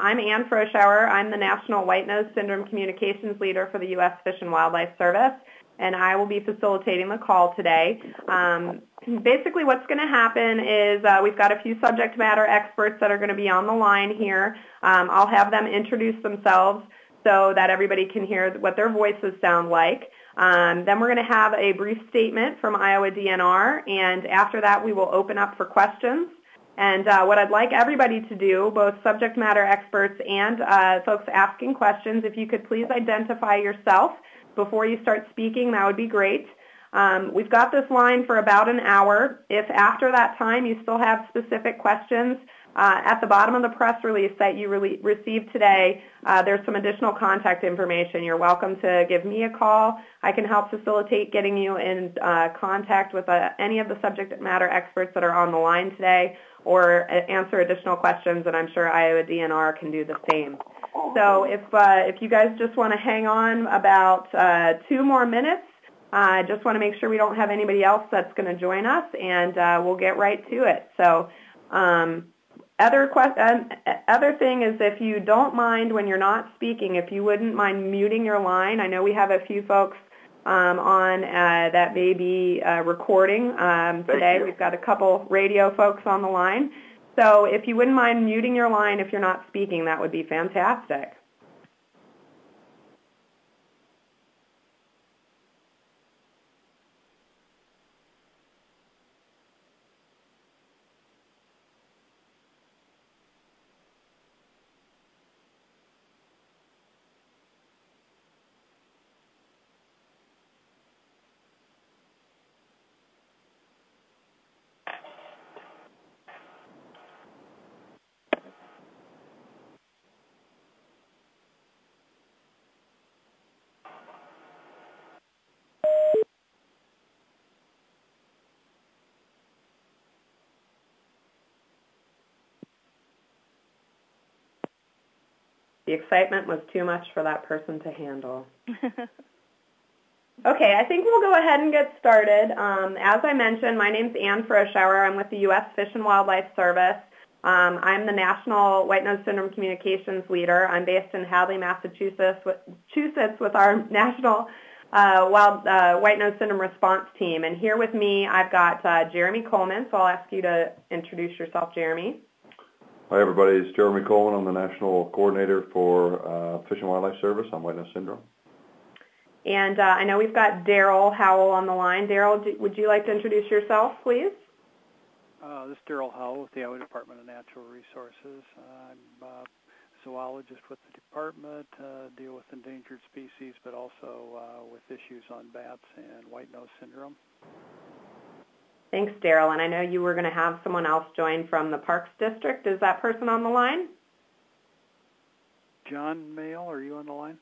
I'm Ann Froschauer. I'm the National White Nose Syndrome Communications Leader for the U.S. Fish and Wildlife Service, and I will be facilitating the call today. Basically what's going to happen is we've got a few subject matter experts that are going to be on the line here. I'll have them introduce themselves so that everybody can hear what their voices sound like. Then we're going to have a brief statement from Iowa DNR, and after that we will open up for questions. And what I'd like everybody to do, both subject matter experts and folks asking questions, if you could please identify yourself before you start speaking, that would be great. We've got this line for about an hour. If after that time you still have specific questions, at the bottom of the press release that you received today, there's some additional contact information. You're welcome to give me a call. I can help facilitate getting you in contact with any of the subject matter experts that are on the line today, or answer additional questions, and I'm sure Iowa DNR can do the same. So if you guys just want to hang on about 2 more minutes, I just want to make sure we don't have anybody else that's going to join us, and we'll get right to it. So other thing is, if you don't mind when you're not speaking, if you wouldn't mind muting your line. I know we have a few folks on that may be recording today. We've got a couple radio folks on the line. So if you wouldn't mind muting your line if you're not speaking, that would be fantastic. The excitement was too much for that person to handle. Okay, I think we'll go ahead and get started. As I mentioned, my name's Ann Froschauer. I'm with the U.S. Fish and Wildlife Service. I'm the National White Nose Syndrome Communications Leader. I'm based in Hadley, Massachusetts with our National White Nose Syndrome Response Team. And here with me, I've got Jeremy Coleman, so I'll ask you to introduce yourself, Jeremy. Hi, everybody. It's Jeremy Coleman. I'm the National Coordinator for Fish and Wildlife Service on White Nose Syndrome. And I know we've got Daryl Howell on the line. Daryl, would you like to introduce yourself, please? This is Daryl Howell with the Iowa Department of Natural Resources. I'm a zoologist with the department, deal with endangered species, but also with issues on bats and white nose syndrome. Thanks, Daryl. And I know you were going to have someone else join from the Parks District. Is that person on the line? John Mayle, are you on the line?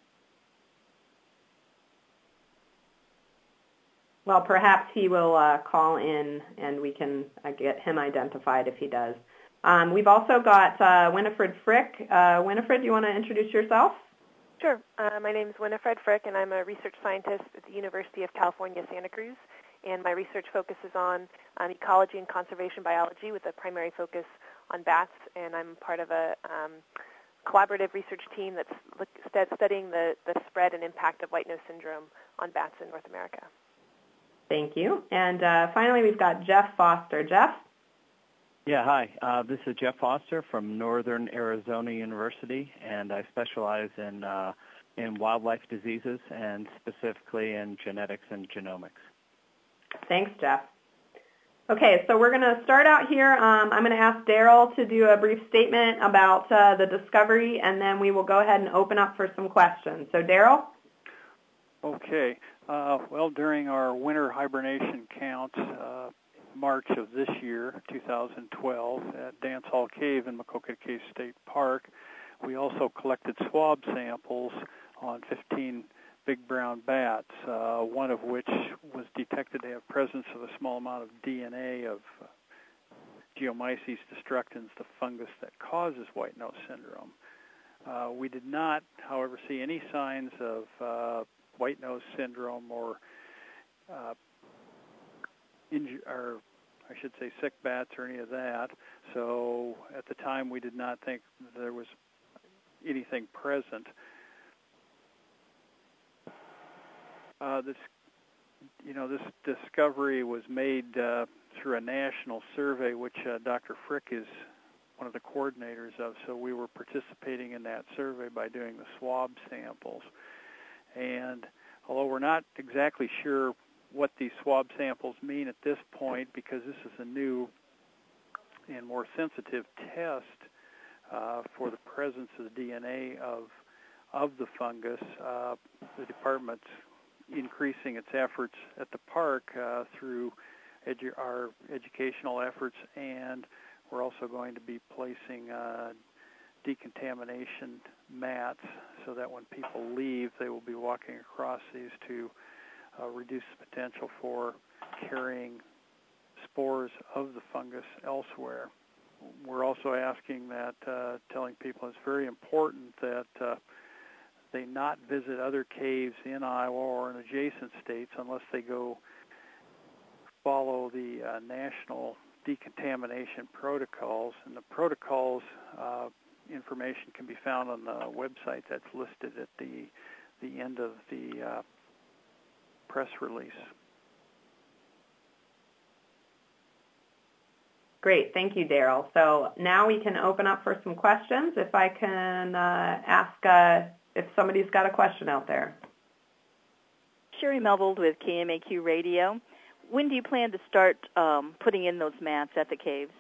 Well, perhaps he will call in and we can get him identified if he does. We've also got Winifred Frick. Winifred, do you want to introduce yourself? Sure. My name is Winifred Frick, and I'm a research scientist at the University of California, Santa Cruz. And my research focuses on ecology and conservation biology with a primary focus on bats. And I'm part of a collaborative research team that's studying the spread and impact of white nose syndrome on bats in North America. Thank you. And finally, we've got Jeff Foster. Jeff? Yeah, hi. This is Jeff Foster from Northern Arizona University, and I specialize in wildlife diseases and specifically in genetics and genomics. Thanks, Jeff. Okay, so we're going to start out here. I'm going to ask Daryl to do a brief statement about the discovery, and then we will go ahead and open up for some questions. So, Daryl? Okay. Well, during our winter hibernation count, March of this year, 2012, at Dance Hall Cave in Maquoketa Cave State Park, we also collected swab samples on 15 big brown bats, one of which was detected to have presence of a small amount of DNA of Geomyces destructans, the fungus that causes white nose syndrome. We did not, however, see any signs of white nose syndrome or I should say sick bats or any of that. So at the time we did not think there was anything present. This discovery was made through a national survey, which Dr. Frick is one of the coordinators of. So we were participating in that survey by doing the swab samples. And although we're not exactly sure what these swab samples mean at this point, because this is a new and more sensitive test for the presence of the DNA of the fungus, the department's increasing its efforts at the park through our educational efforts, and we're also going to be placing decontamination mats so that when people leave, they will be walking across these to reduce the potential for carrying spores of the fungus elsewhere. We're also asking that, telling people it's very important that they not visit other caves in Iowa or in adjacent states unless they go follow the national decontamination protocols. And the protocols information can be found on the website that's listed at the end of the press release. Great. Thank you, Daryl. So now we can open up for some questions. If I can ask if somebody's got a question out there. Sherry Melvold with KMAQ Radio. When do you plan to start putting in those mats at the caves?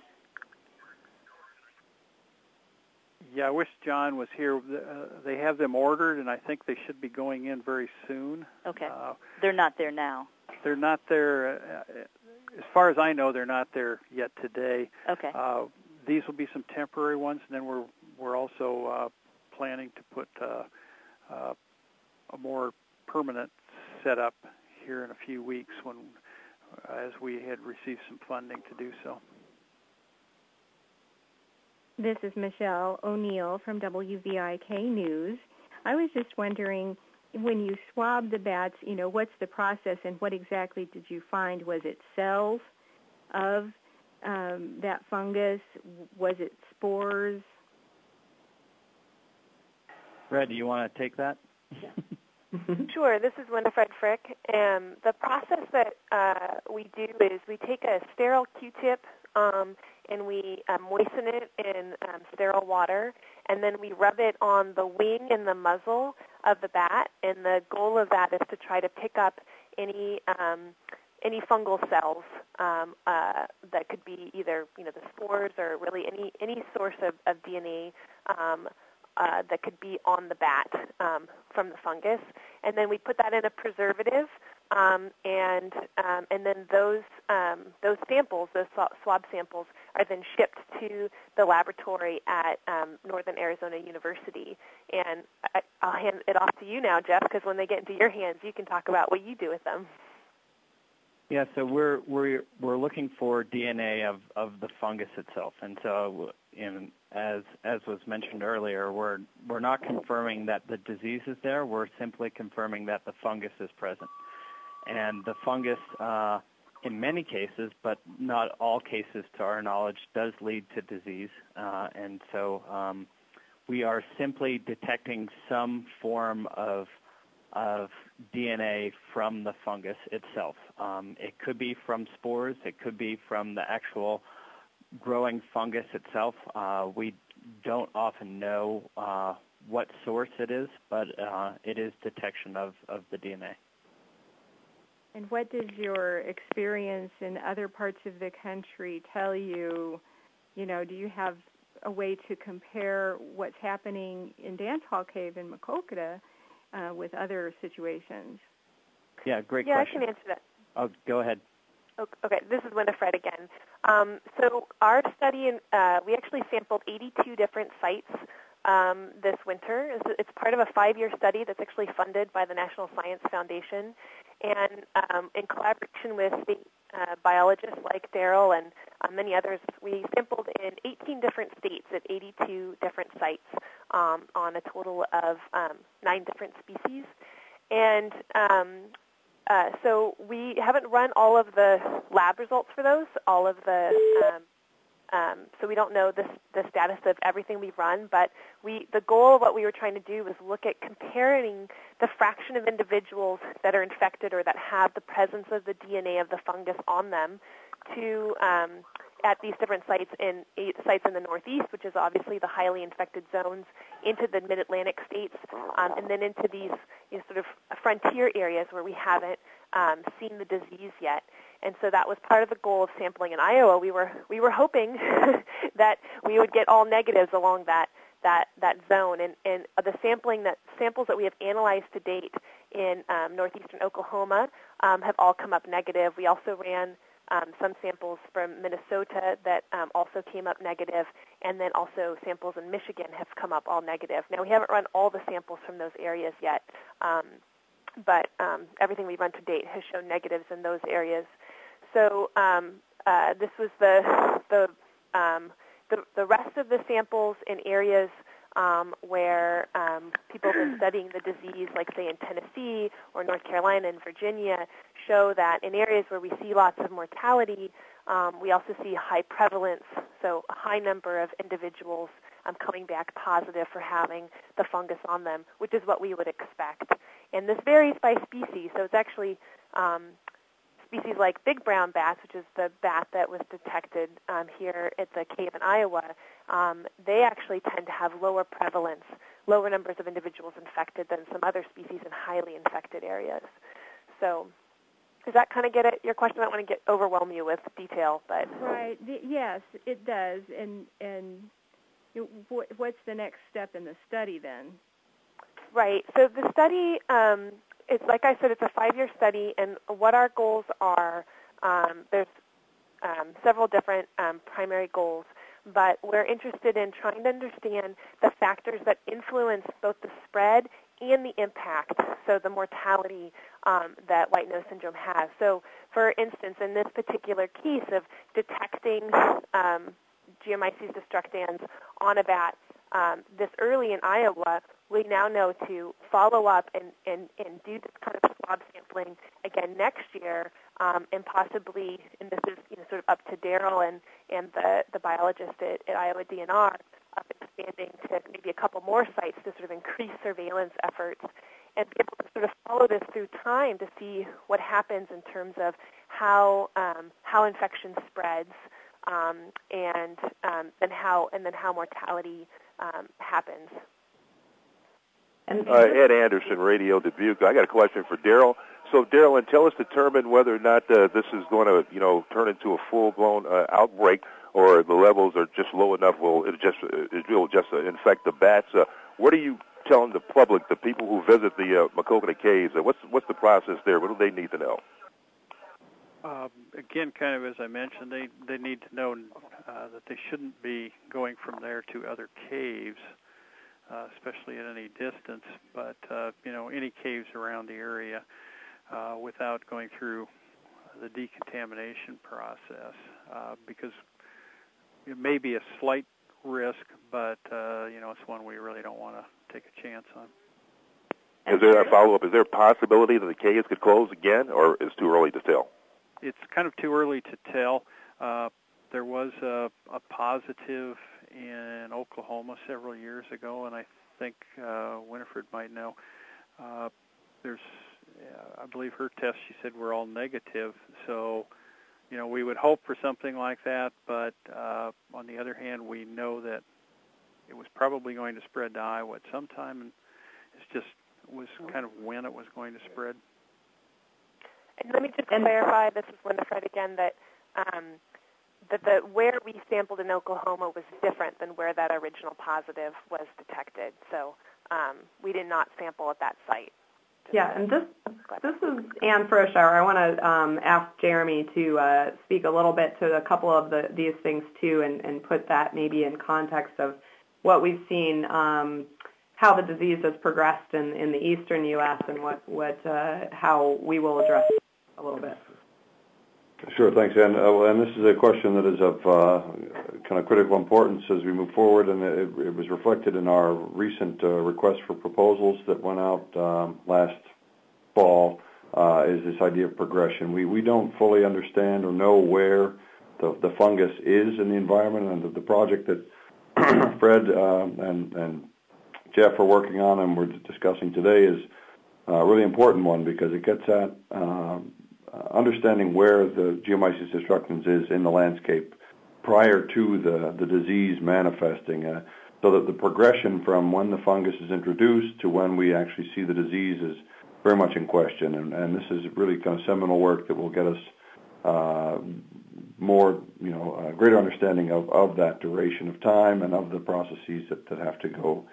Yeah, I wish John was here. They have them ordered, and I think they should be going in very soon. Okay. They're not there now. They're not there. As far as I know, they're not there yet today. Okay. These will be some temporary ones, and then we're also planning to put a more permanent setup here in a few weeks as we had received some funding to do so. This is Michelle O'Neill from WVIK News. I was just wondering, when you swab the bats, what's the process and what exactly did you find? Was it cells of that fungus? Was it spores? Red, do you want to take that? Sure. This is Winifred Frick. The process that we do is we take a sterile Q-tip and we moisten it in sterile water, and then we rub it on the wing and the muzzle of the bat, and the goal of that is to try to pick up any fungal cells that could be either the spores or really any source of DNA that could be on the bat from the fungus, and then we put that in a preservative, and then those samples, those swab samples, are then shipped to the laboratory at Northern Arizona University. And I'll hand it off to you now, Jeff, because when they get into your hands, you can talk about what you do with them. Yeah, so we're looking for DNA of the fungus itself, and so as was mentioned earlier, we're not confirming that the disease is there. We're simply confirming that the fungus is present, and the fungus, in many cases, but not all cases, to our knowledge, does lead to disease, and so we are simply detecting some form of DNA from the fungus itself. It could be from spores. It could be from the actual growing fungus itself. We don't often know what source it is, but it is detection of the DNA. And what does your experience in other parts of the country tell you? Do you have a way to compare what's happening in Dance Hall Cave in Maquoketa with other situations? Yeah, great question. Yeah, I can answer that. Oh, go ahead. Okay, this is Winifred again. So our study, we actually sampled 82 different sites this winter. It's part of a 5-year study that's actually funded by the National Science Foundation. And in collaboration with state biologists like Daryl and many others, we sampled in 18 different states at 82 different sites on a total of 9 different species. And so we haven't run all of the lab results for those, all of the So we don't know the status of everything we've run, but the goal of what we were trying to do was look at comparing the fraction of individuals that are infected or that have the presence of the DNA of the fungus on them to at these different sites in the Northeast, which is obviously the highly infected zones, into the Mid-Atlantic states, and then into these sort of frontier areas where we haven't seen the disease yet. And so that was part of the goal of sampling in Iowa. We were hoping that we would get all negatives along that zone. And the samples that we have analyzed to date in northeastern Oklahoma have all come up negative. We also ran some samples from Minnesota that also came up negative, and then also samples in Michigan have come up all negative. Now, we haven't run all the samples from those areas yet, but everything we've run to date has shown negatives in those areas. So this was the rest of the samples in areas where people have been studying the disease, like say in Tennessee or North Carolina and Virginia, show that in areas where we see lots of mortality, we also see high prevalence, so a high number of individuals coming back positive for having the fungus on them, which is what we would expect. And this varies by species, so it's actually species like big brown bats, which is the bat that was detected here at the cave in Iowa, they actually tend to have lower prevalence, lower numbers of individuals infected than some other species in highly infected areas. So does that kind of get at your question? I don't want to overwhelm you with detail, but right. Yes, it does. And what's the next step in the study then? Right. So the study, it's like I said, it's a 5-year study, and what our goals are, there's several different primary goals, but we're interested in trying to understand the factors that influence both the spread and the impact, so the mortality that white nose syndrome has. So, for instance, in this particular case of detecting Geomyces destructans on a bat this early in Iowa, we now know to follow up and do this kind of swab sampling again next year, and possibly, and this is sort of up to Daryl and the biologist at Iowa DNR, expanding to maybe a couple more sites to sort of increase surveillance efforts and be able to sort of follow this through time to see what happens in terms of how infection spreads and then how mortality happens. Ed Anderson, Radio Dubuque. I got a question for Daryl. So, Daryl, until it's determined whether or not this is going to, turn into a full-blown outbreak, or the levels are just low enough, it will just infect the bats. What are you telling the public, the people who visit the Maquoketa Caves? What's the process there? What do they need to know? Again, kind of as I mentioned, they need to know that they shouldn't be going from there to other caves, especially at any distance, but any caves around the area without going through the decontamination process, because it may be a slight risk, but it's one we really don't want to take a chance on. Is there a follow-up? Is there a possibility that the caves could close again, or is it too early to tell? It's kind of too early to tell. There was a positive in Oklahoma several years ago, and I think Winifred might know. I believe her tests, she said, were all negative. So, we would hope for something like that, but on the other hand, we know that it was probably going to spread to Iowa at some time, and it was kind of when it was going to spread. And let me just clarify, this is Winifred again, that where we sampled in Oklahoma was different than where that original positive was detected. So we did not sample at that site. Yeah, and this is Ann Froschauer. I want to ask Jeremy to speak a little bit to a couple of these things too, and put that maybe in context of what we've seen, how the disease has progressed in the eastern U.S. and how we will address it a little bit. Sure, thanks, Ann. And this is a question that is of kind of critical importance as we move forward, and it was reflected in our recent request for proposals that went out last fall, is this idea of progression. We don't fully understand or know where the fungus is in the environment, and the project that Fred and Jeff are working on and we're discussing today is a really important one because it gets at understanding where the Geomycetes destructans is in the landscape prior to the disease manifesting, so that the progression from when the fungus is introduced to when we actually see the disease is very much in question. And this is really kind of seminal work that will get us more, greater understanding of that duration of time and of the processes that have to go,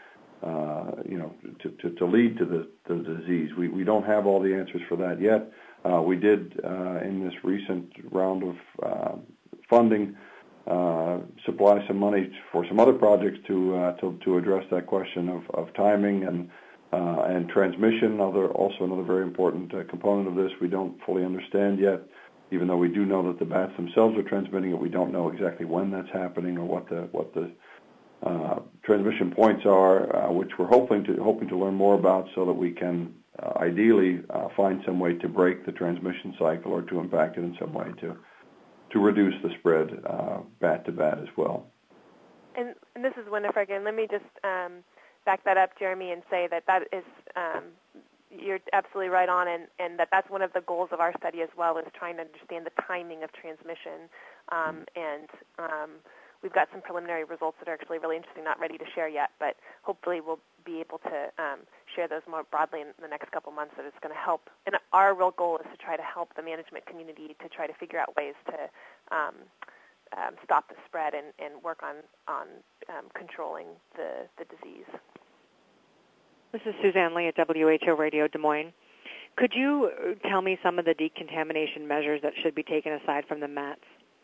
to lead to the disease. We don't have all the answers for that yet. We did, in this recent round of funding, supply some money for some other projects to address that question of timing and transmission. Also another very important component of this we don't fully understand yet. Even though we do know that the bats themselves are transmitting it, we don't know exactly when that's happening or what the transmission points are, which we're hoping to learn more about, so that we can ideally find some way to break the transmission cycle or to impact it in some way to reduce the spread bat to bat as well. And this is Winifred again. Let me just back that up, Jeremy, and say that is you're absolutely right on, and that's one of the goals of our study as well, is trying to understand the timing of transmission. We've got some preliminary results that are actually really interesting, not ready to share yet, but hopefully we'll be able to share those more broadly in the next couple months. That it's going to help. And our real goal is to try to help the management community to try to figure out ways to stop the spread and work on controlling the disease. This is Suzanne Lee at WHO Radio Des Moines. Could you tell me some of the decontamination measures that should be taken aside from the mats?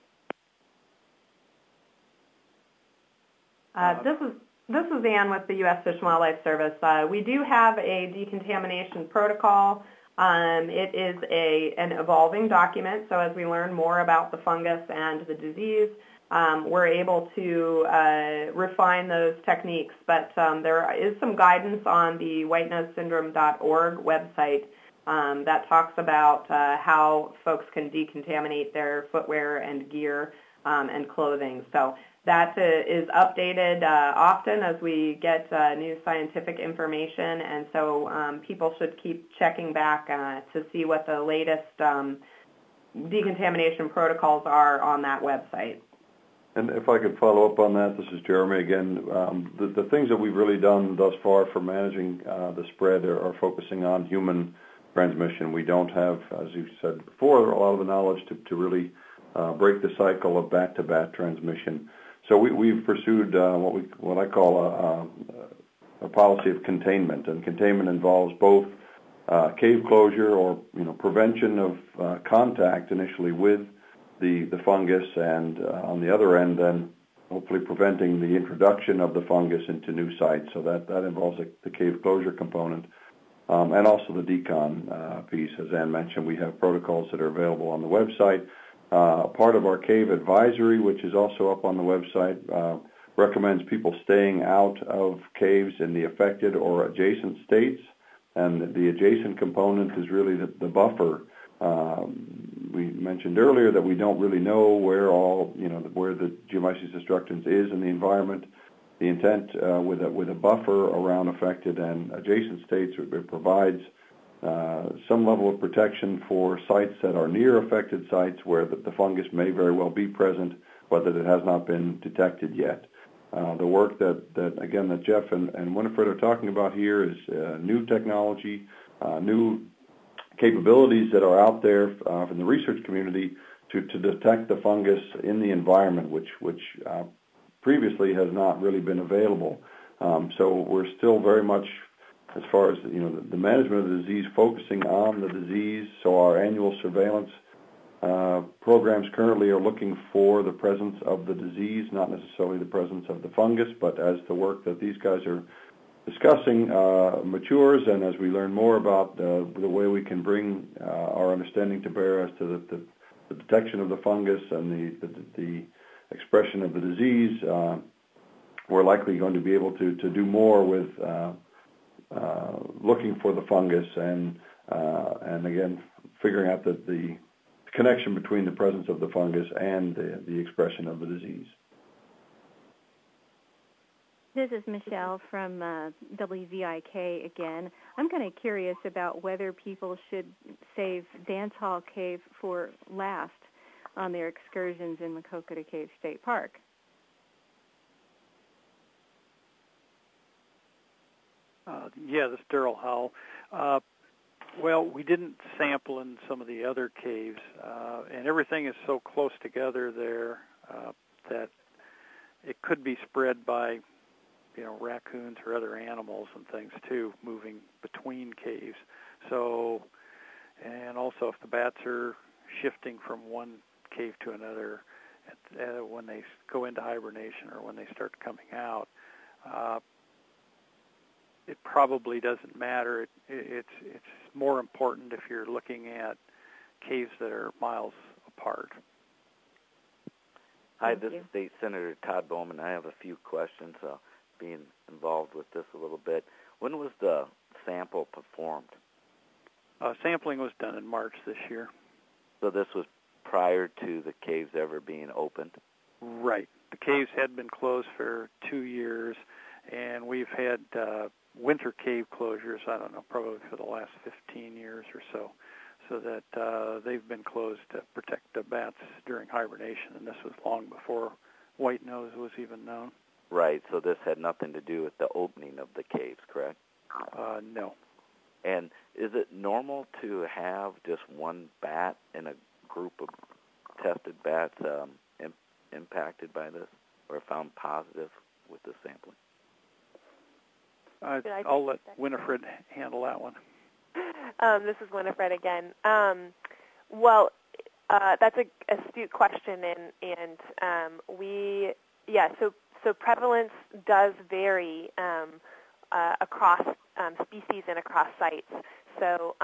This is Ann with the U.S. Fish and Wildlife Service. We do have a decontamination protocol. It is an evolving document, so as we learn more about the fungus and the disease, we're able to refine those techniques. But there is some guidance on the whitenosesyndrome.org website that talks about how folks can decontaminate their footwear and gear and clothing. So that is updated often as we get new scientific information, and so people should keep checking back to see what the latest decontamination protocols are on that website. And if I could follow up on that, this is Jeremy again. The things that we've really done thus far for managing the spread are focusing on human transmission. We don't have, as you said before, a lot of the knowledge to really break the cycle of bat-to-bat transmission. So we've pursued what I call a policy of containment, and containment involves both cave closure or prevention of contact initially with the fungus, and on the other end then hopefully preventing the introduction of the fungus into new sites. So that involves the cave closure component, and also the decon piece. As Ann mentioned, we have protocols that are available on the website. Part of our cave advisory, which is also up on the website, recommends people staying out of caves in the affected or adjacent states, and the adjacent component is really the buffer. We mentioned earlier that we don't really know where the Geomycetes destructans is in the environment. The intent with a buffer around affected and adjacent states, it provides some level of protection for sites that are near affected sites where the fungus may very well be present, but that it has not been detected yet. The work that Jeff and Winifred are talking about here is new technology, new capabilities that are out there from the research community to detect the fungus in the environment, which previously has not really been available. So we're still very much, as far as the management of the disease, focusing on the disease. So our annual surveillance programs currently are looking for the presence of the disease, not necessarily the presence of the fungus. But as the work that these guys are discussing matures, and as we learn more about the way we can bring our understanding to bear as to the detection of the fungus and the expression of the disease, we're likely going to be able to do more with looking for the fungus and again figuring out the connection between the presence of the fungus and the expression of the disease. This is Michelle from WVIK again. I'm kind of curious about whether people should save Dance Hall Cave for last on their excursions in Maquoketa Cave State Park. Yeah, this is Daryl Howell. Well, we didn't sample in some of the other caves, and everything is so close together there that it could be spread by, raccoons or other animals and things too, moving between caves. So, and also if the bats are shifting from one cave to another when they go into hibernation or when they start coming out, it probably doesn't matter. It's more important if you're looking at caves that are miles apart. Hi, this is State Senator Todd Bowman. I have a few questions, being involved with this a little bit. When was the sample performed? Sampling was done in March this year. So this was prior to the caves ever being opened? Right. The caves had been closed for 2 years, and we've had winter cave closures, I don't know, probably for the last 15 years or so that they've been closed to protect the bats during hibernation, and this was long before white nose was even known. Right, so this had nothing to do with the opening of the caves, correct? No. And is it normal to have just one bat in a group of tested bats impacted by this or found positive with the sampling? I'll let Winifred handle that one. This is Winifred again. Well, that's an astute question, so prevalence does vary across species and across sites. So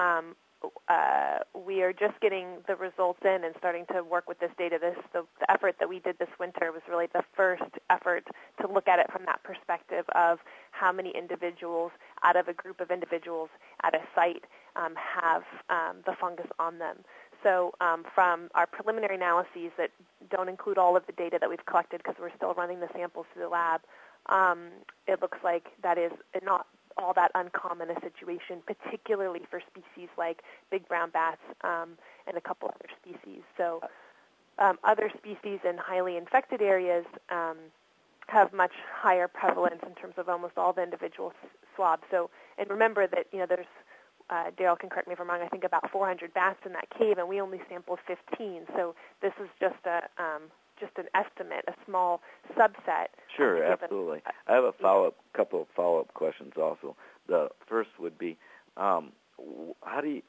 we are just getting the results in and starting to work with this data. The effort that we did this winter was really the first effort to look at it from that perspective of how many individuals out of a group of individuals at a site have the fungus on them. So from our preliminary analyses that don't include all of the data that we've collected because we're still running the samples through the lab, it looks like that is not all that uncommon a situation, particularly for species like big brown bats and a couple other species. So other species in highly infected areas have much higher prevalence in terms of almost all the individual swabs. So, and remember that there's Daryl can correct me if I'm wrong, I think about 400 bats in that cave, and we only sampled 15. So this is just an estimate, a small subset. Sure, absolutely. I have couple of follow-up questions also. The first would be, how do you,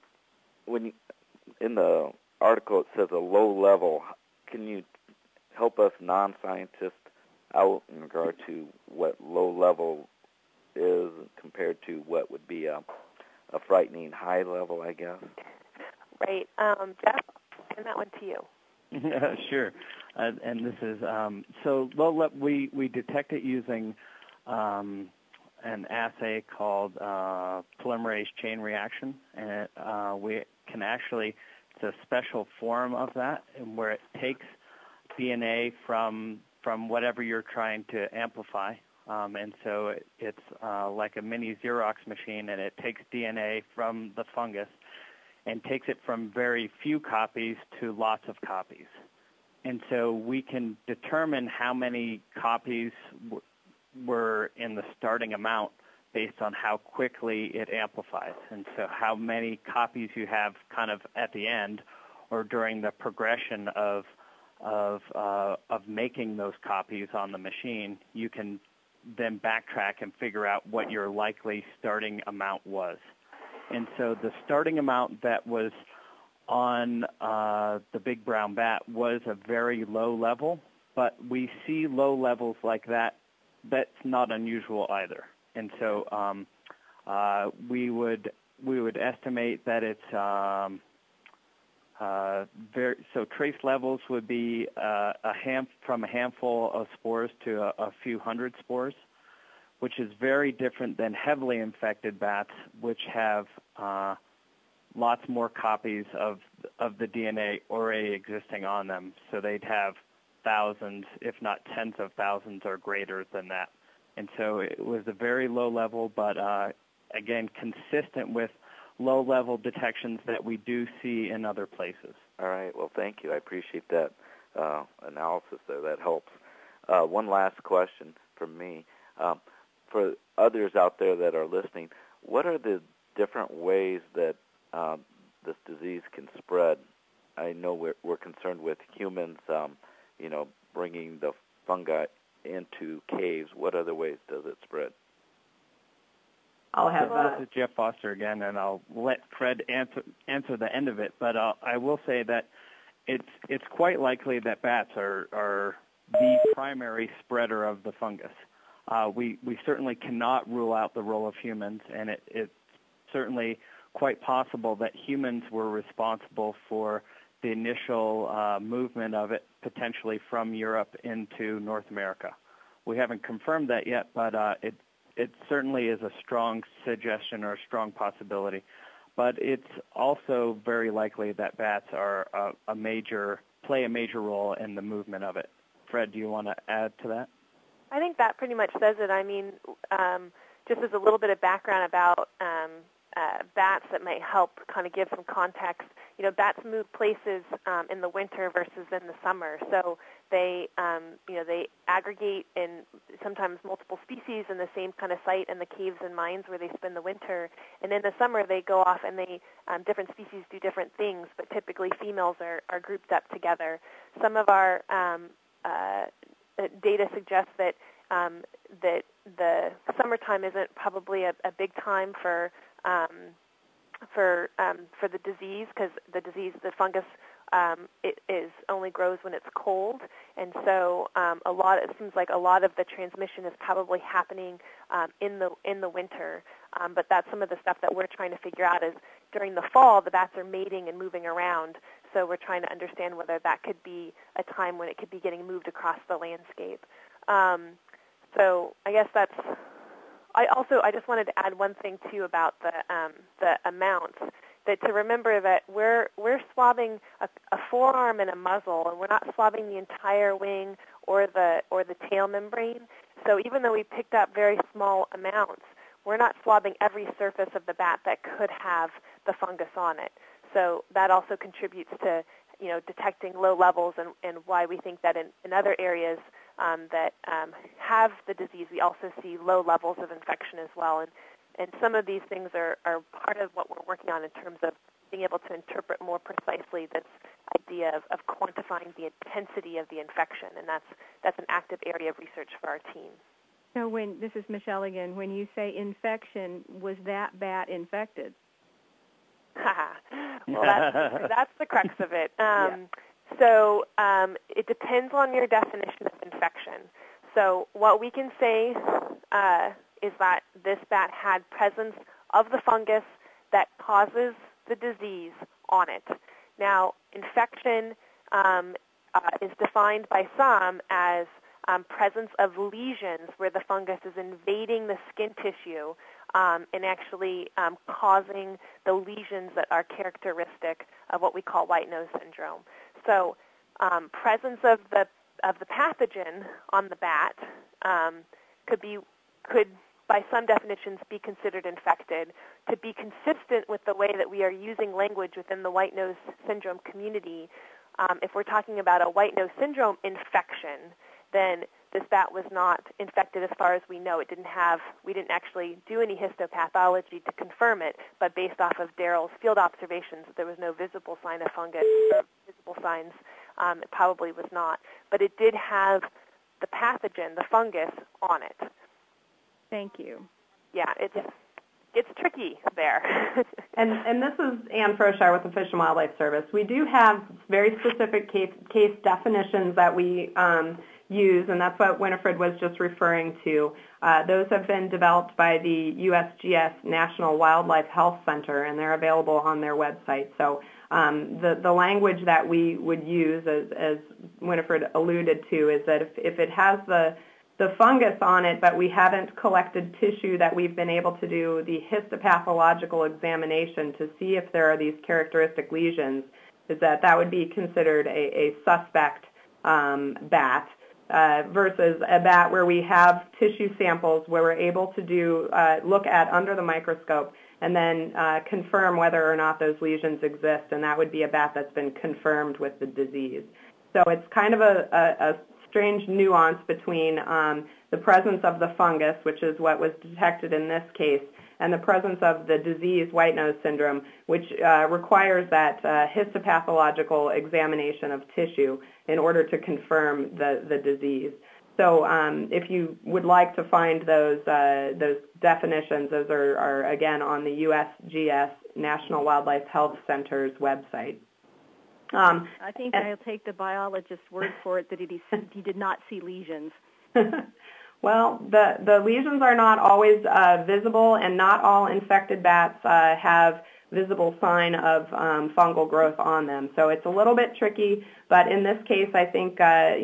in the article it says a low level, can you help us non-scientists out in regard to what low level is compared to what would be a frightening high level, I guess? Right. Jeff, I'll send that one to you. Sure. And this is so low level. We detect it using an assay called polymerase chain reaction, and we can actually, it's a special form of that, where it takes DNA from whatever you're trying to amplify. And so it's like a mini Xerox machine, and it takes DNA from the fungus and takes it from very few copies to lots of copies. And so we can determine how many copies were in the starting amount based on how quickly it amplifies. And so how many copies you have kind of at the end or during the progression of making those copies on the machine, you can then backtrack and figure out what your likely starting amount was. And so the starting amount that was on the big brown bat was a very low level, but we see low levels like that. That's not unusual either. And so we would estimate that it's so trace levels would be from a handful of spores to a few hundred spores, which is very different than heavily infected bats, which have lots more copies of the DNA already existing on them. So they'd have thousands, if not tens of thousands or greater than that. And so it was a very low level, but again, consistent with low-level detections that we do see in other places. All right. Well, thank you. I appreciate that analysis there. That helps. One last question from me. For others out there that are listening, what are the different ways that this disease can spread? I know we're concerned with humans, bringing the fungi into caves. What other ways does it spread? I'll have This is Jeff Foster again, and I'll let Fred answer the end of it. But I will say that it's quite likely that bats are the primary spreader of the fungus. We certainly cannot rule out the role of humans, and it's certainly quite possible that humans were responsible for the initial movement of it, potentially from Europe into North America. We haven't confirmed that yet, but it certainly is a strong suggestion or a strong possibility. But it's also very likely that bats are play a major role in the movement of it. Fred, do you want to add to that? I think that pretty much says it. I mean, just as a little bit of background about bats that might help kind of give some context. Bats move places in the winter versus in the summer. So they aggregate in sometimes multiple species in the same kind of site in the caves and mines where they spend the winter. And in the summer, they go off and different species do different things, but typically females are grouped up together. Some of our data suggests that the summertime isn't probably a big time for the disease, because the fungus it only grows when it's cold, and so it seems like a lot of the transmission is probably happening in the winter. But that's some of the stuff that we're trying to figure out. Is during the fall the bats are mating and moving around, so we're trying to understand whether that could be a time when it could be getting moved across the landscape. So I guess that's. I just wanted to add one thing too about the amounts. That to remember that we're swabbing a forearm and a muzzle, and we're not swabbing the entire wing or the tail membrane. So even though we picked up very small amounts, we're not swabbing every surface of the bat that could have the fungus on it. So that also contributes to detecting low levels, and why we think that in other areas that have the disease, we also see low levels of infection as well. And some of these things are part of what we're working on in terms of being able to interpret more precisely this idea of quantifying the intensity of the infection, and that's an active area of research for our team. So this is Michelle again, when you say infection, was that bat infected? Well, that's the crux of it. So it depends on your definition of infection. So what we can say is that this bat had presence of the fungus that causes the disease on it. Now, infection is defined by some as presence of lesions where the fungus is invading the skin tissue and actually causing the lesions that are characteristic of what we call white nose syndrome. So presence of the pathogen on the bat could by some definitions be considered infected. To be consistent with the way that we are using language within the white nose syndrome community, if we're talking about a white nose syndrome infection, then this bat was not infected as far as we know. We didn't actually do any histopathology to confirm it, but based off of Daryl's field observations, there was no visible sign of fungus, or visible signs. It probably was not. But it did have the pathogen, the fungus, on it. Thank you. Yeah, it's tricky there. And this is Ann Froshar with the Fish and Wildlife Service. We do have very specific case definitions that we use, and that's what Winifred was just referring to. Those have been developed by the USGS National Wildlife Health Center, and they're available on their website. So the language that we would use, as Winifred alluded to, is that if it has the fungus on it, but we haven't collected tissue that we've been able to do the histopathological examination to see if there are these characteristic lesions, is that would be considered a suspect bat versus a bat where we have tissue samples where we're able to look at under the microscope and then confirm whether or not those lesions exist, and that would be a bat that's been confirmed with the disease. So it's kind of a strange nuance between the presence of the fungus, which is what was detected in this case, and the presence of the disease, white nose syndrome, which requires that histopathological examination of tissue in order to confirm the disease. So if you would like to find those definitions, those are again on the USGS, National Wildlife Health Center's website. I think I'll take the biologist's word for it that he did not see lesions. Well, the lesions are not always visible, and not all infected bats have visible sign of fungal growth on them. So it's a little bit tricky, but in this case, I think,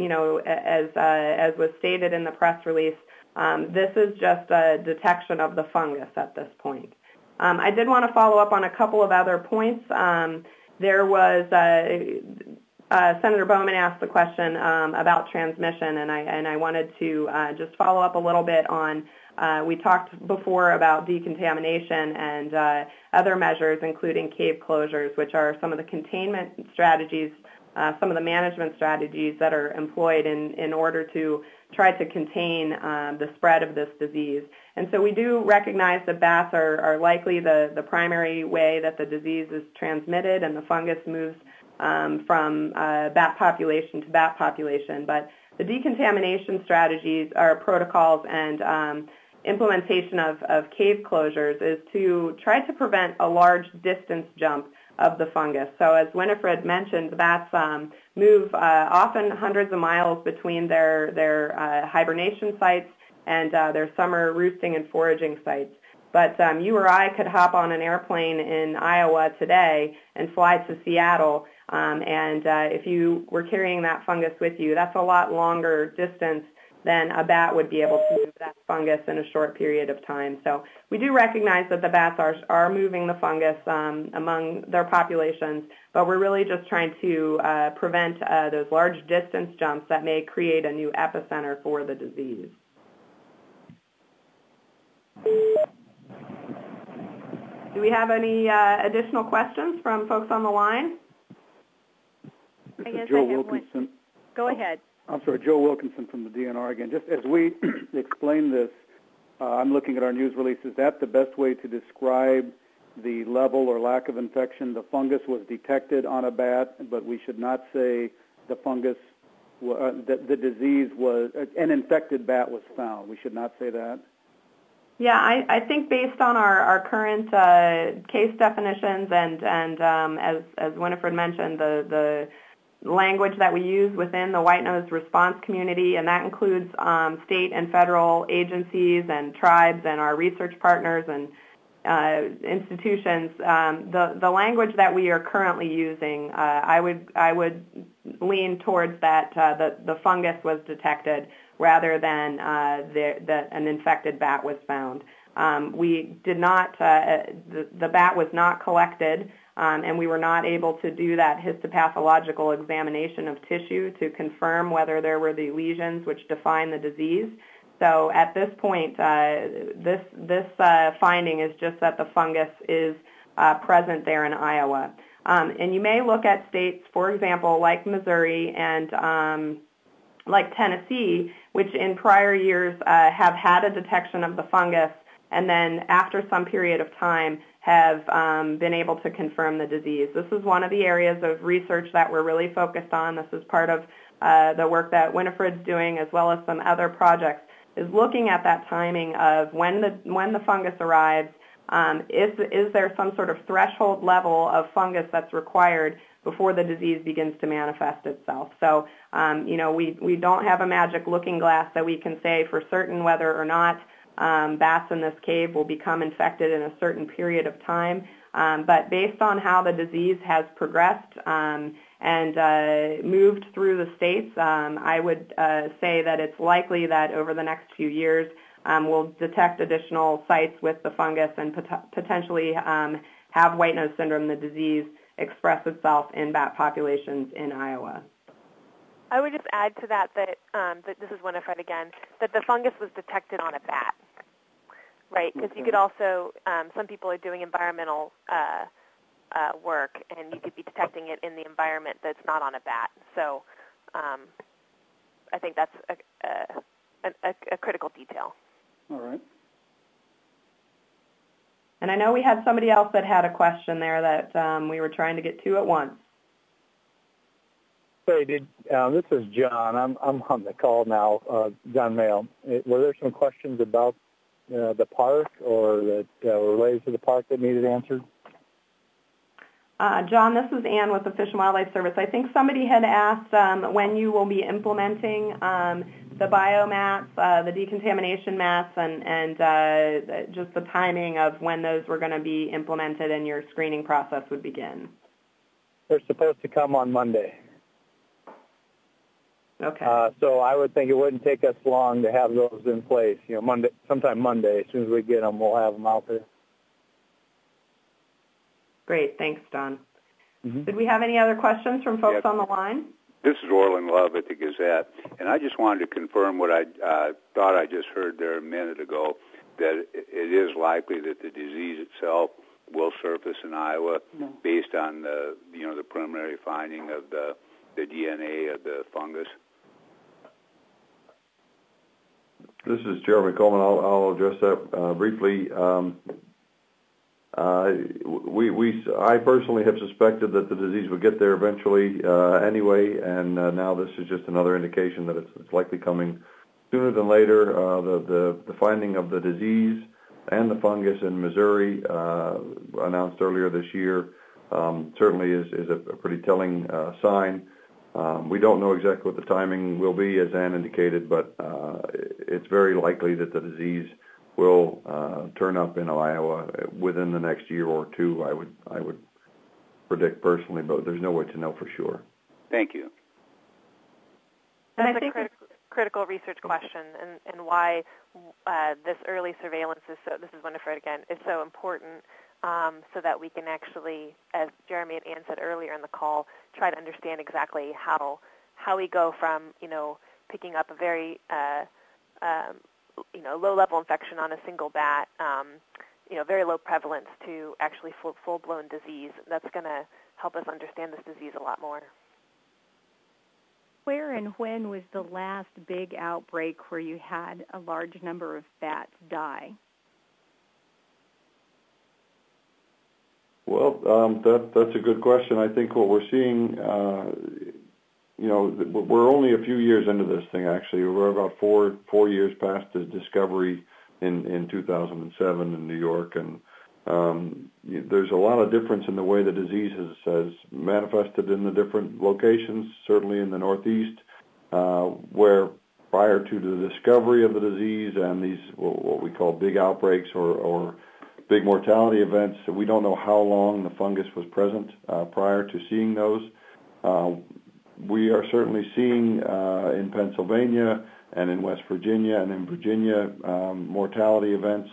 as was stated in the press release, this is just a detection of the fungus at this point. I did want to follow up on a couple of other points. There was Senator Bowman asked the question about transmission, and I wanted to just follow up a little bit on. We talked before about decontamination and other measures, including cave closures, which are some of the containment strategies, some of the management strategies that are employed in order to try to contain the spread of this disease. And so we do recognize that bats are likely the primary way that the disease is transmitted, and the fungus moves from bat population to bat population. But the decontamination strategies are protocols and implementation of cave closures is to try to prevent a large distance jump of the fungus. So as Winifred mentioned, the bats move often hundreds of miles between their hibernation sites and their summer roosting and foraging sites. But you or I could hop on an airplane in Iowa today and fly to Seattle, and if you were carrying that fungus with you, that's a lot longer distance than a bat would be able to move that fungus in a short period of time. So we do recognize that the bats are moving the fungus among their populations, but we're really just trying to prevent those large distance jumps that may create a new epicenter for the disease. Do we have any additional questions from folks on the line? This is Joe Wilkinson. Go ahead. I'm sorry, Joe Wilkinson from the DNR again. Just as we explain this, I'm looking at our news release. Is that the best way to describe the level or lack of infection? The fungus was detected on a bat, but we should not say the fungus, the disease was, an infected bat was found. We should not say that? Yeah, I think based on our current case definitions and as Winifred mentioned, the language that we use within the white nose response community, and that includes state and federal agencies and tribes and our research partners and institutions. The language that we are currently using, I would lean towards that the fungus was detected rather than that an infected bat was found. We did not. The bat was not collected. And we were not able to do that histopathological examination of tissue to confirm whether there were the lesions which define the disease. So at this point, this finding is just that the fungus is present there in Iowa. And you may look at states, for example, like Missouri and like Tennessee, which in prior years have had a detection of the fungus, and then after some period of time have been able to confirm the disease. This is one of the areas of research that we're really focused on. This is part of the work that Winifred's doing, as well as some other projects, is looking at that timing of when the fungus arrives. Is there some sort of threshold level of fungus that's required before the disease begins to manifest itself? So, we don't have a magic looking glass that we can say for certain whether or not bats in this cave will become infected in a certain period of time. But based on how the disease has progressed and moved through the states, I would say that it's likely that over the next few years we'll detect additional sites with the fungus and potentially have white nose syndrome, the disease, express itself in bat populations in Iowa. I would just add to that that this is Winifred again, that the fungus was detected on a bat, right? Because you could also, some people are doing environmental work, and you could be detecting it in the environment that's not on a bat. So I think that's a critical detail. All right. And I know we had somebody else that had a question there that we were trying to get to at once. Hey, this is John. I'm on the call now, John Mayo. Were there some questions about the park or that were related to the park that needed answered? John, this is Ann with the Fish and Wildlife Service. I think somebody had asked when you will be implementing the biomats, the decontamination mats, and just the timing of when those were going to be implemented and your screening process would begin. They're supposed to come on Monday. Okay. So I would think it wouldn't take us long to have those in place. Sometime Monday. As soon as we get them, we'll have them out there. Great. Thanks, Don. Mm-hmm. Did we have any other questions from folks on the line? This is Orland Love at the Gazette, and I just wanted to confirm what I thought I just heard there a minute ago, that it is likely that the disease itself will surface in Iowa based on the preliminary finding of the DNA of the fungus. This is Jeremy Coleman. I'll address that briefly. I personally have suspected that the disease would get there eventually anyway, and now this is just another indication that it's likely coming sooner than later. The finding of the disease and the fungus in Missouri, announced earlier this year, certainly is a pretty telling sign. We don't know exactly what the timing will be, as Ann indicated, but it's very likely that the disease will turn up in Iowa within the next year or two. I would predict personally, but there's no way to know for sure. Thank you. That's a critical research question, and why this early surveillance is so. This is Winifred again. Is so important, so that we can actually, as Jeremy and Ann said earlier in the call, try to understand exactly how we go from picking up a very low-level infection on a single bat, very low prevalence, to actually full-blown disease. That's going to help us understand this disease a lot more. Where and when was the last big outbreak where you had a large number of bats die? Well, that's a good question. I think what we're seeing, we're only a few years into this thing, actually. We're about four years past the discovery in 2007 in New York, and there's a lot of difference in the way the disease has manifested in the different locations, certainly in the Northeast, where prior to the discovery of the disease and these what we call big outbreaks or big mortality events, we don't know how long the fungus was present prior to seeing those. We are certainly seeing in Pennsylvania and in West Virginia and in Virginia mortality events,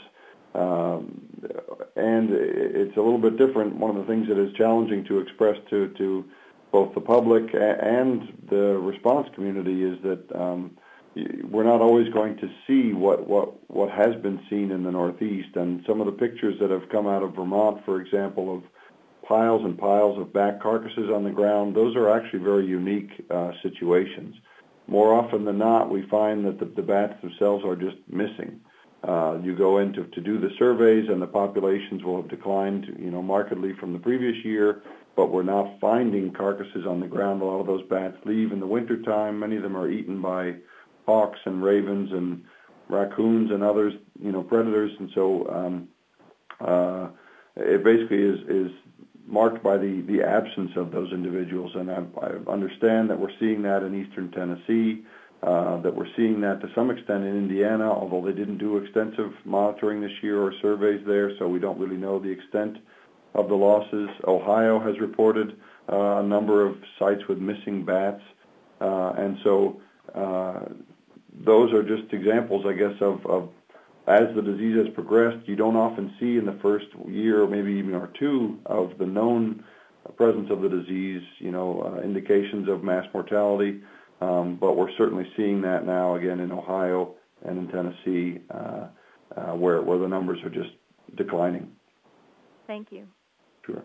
and it's a little bit different. One of the things that is challenging to express to both the public and the response community is that we're not always going to see what has been seen in the Northeast. And some of the pictures that have come out of Vermont, for example, of piles and piles of bat carcasses on the ground, those are actually very unique situations. More often than not, we find that the bats themselves are just missing. You go in to do the surveys, and the populations will have declined, markedly from the previous year, but we're not finding carcasses on the ground. A lot of those bats leave in the wintertime. Many of them are eaten by hawks and ravens and raccoons and others, predators, and so it basically is marked by the absence of those individuals. And I understand that we're seeing that in eastern Tennessee, that we're seeing that to some extent in Indiana, although they didn't do extensive monitoring this year or surveys there, so we don't really know the extent of the losses. Ohio has reported a number of sites with missing bats, and so those are just examples, I guess, of as the disease has progressed. You don't often see in the first year or maybe even or two of the known presence of the disease, indications of mass mortality, but we're certainly seeing that now again in Ohio and in Tennessee, where the numbers are just declining. Thank you. Sure.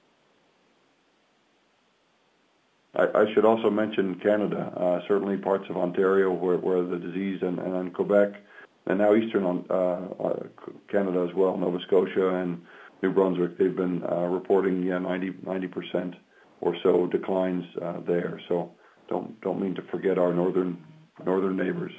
I should also mention Canada, certainly parts of Ontario where the disease, and Quebec, and now eastern Canada as well, Nova Scotia and New Brunswick, they've been reporting 90% or so declines there. So don't mean to forget our northern neighbors.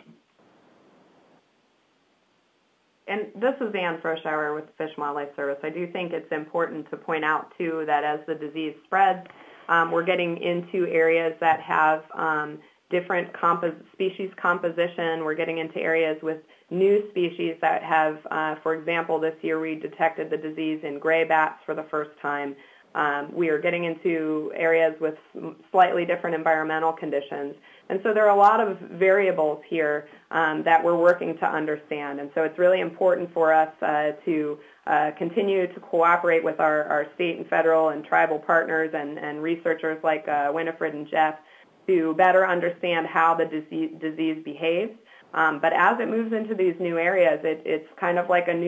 And this is Ann Froschauer with the Fish and Wildlife Service. I do think it's important to point out, too, that as the disease spreads, we're getting into areas that have different species composition. We're getting into areas with new species that have, for example, this year we detected the disease in gray bats for the first time. We are getting into areas with slightly different environmental conditions. And so there are a lot of variables here that we're working to understand. And so it's really important for us to continue to cooperate with our state and federal and tribal partners and researchers like Winifred and Jeff to better understand how the disease behaves. But as it moves into these new areas, it's kind of like a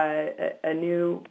new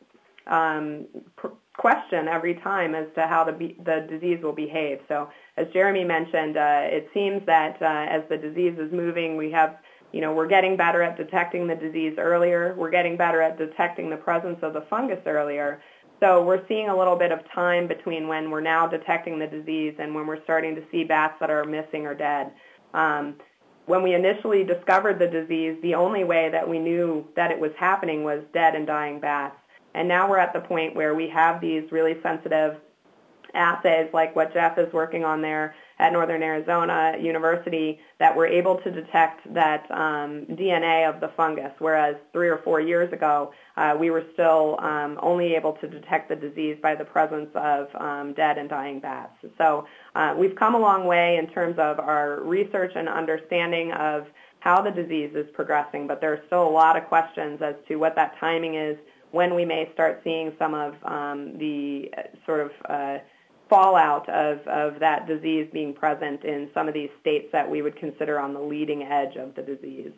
question every time as to how the disease will behave. So as Jeremy mentioned, it seems that as the disease is moving, we're getting better at detecting the disease earlier. We're getting better at detecting the presence of the fungus earlier. So we're seeing a little bit of time between when we're now detecting the disease and when we're starting to see bats that are missing or dead. When we initially discovered the disease, the only way that we knew that it was happening was dead and dying bats. And now we're at the point where we have these really sensitive assays like what Jeff is working on there at Northern Arizona University that we're able to detect that DNA of the fungus, whereas 3 or 4 years ago we were still only able to detect the disease by the presence of dead and dying bats. So we've come a long way in terms of our research and understanding of how the disease is progressing, but there are still a lot of questions as to what that timing is, when we may start seeing some of the sort of fallout of that disease being present in some of these states that we would consider on the leading edge of the disease.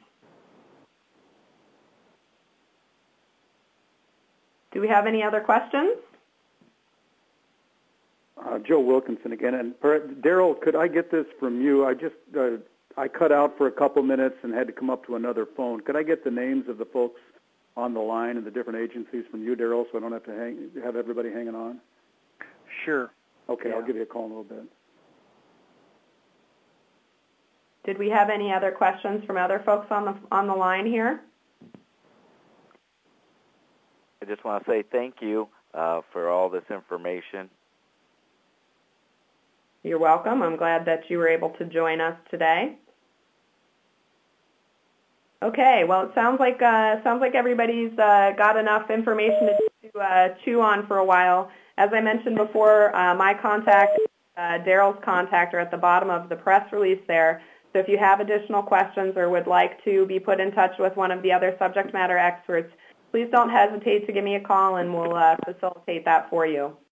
Do we have any other questions? Joe Wilkinson again. And Daryl, could I get this from you? I cut out for a couple minutes and had to come up to another phone. Could I get the names of the folks on the line and the different agencies from you, Daryl, so I don't have to have everybody hanging on? Sure. Okay, yeah. I'll give you a call in a little bit. Did we have any other questions from other folks on the line here? I just want to say thank you for all this information. You're welcome. I'm glad that you were able to join us today. Okay, well, it sounds like everybody's got enough information to chew on for a while. As I mentioned before, my contact, Daryl's contact, are at the bottom of the press release there. So if you have additional questions or would like to be put in touch with one of the other subject matter experts, please don't hesitate to give me a call and we'll facilitate that for you.